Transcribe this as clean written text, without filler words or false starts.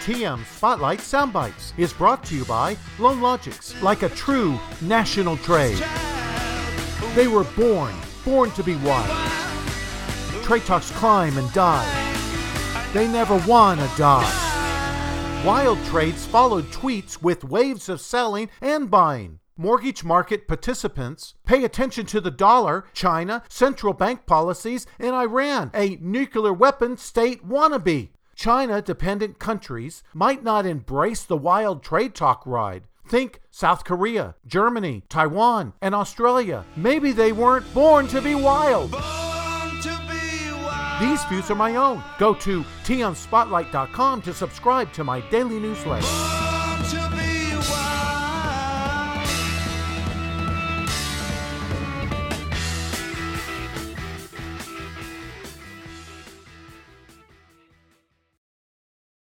TM Spotlight Soundbites is brought to you by Lone Logics, like a true national trade. They were born to be wild. Trade talks climb and die. They never wanna die. Wild trades followed tweets with waves of selling and buying. Mortgage market participants pay attention to the dollar, China, central bank policies, and Iran, a nuclear weapon state wannabe. China-dependent countries might not embrace the wild trade talk ride. Think South Korea, Germany, Taiwan, and Australia. Maybe they weren't born to be wild. These views are my own. Go to TMSpotlight.com to subscribe to my daily newsletter.